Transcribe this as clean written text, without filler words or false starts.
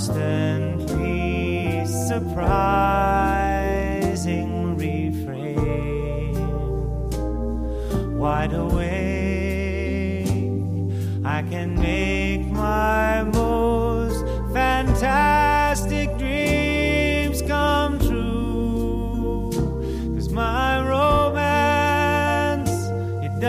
constantly surprising refrain. Wide awake, I can make my most fantastic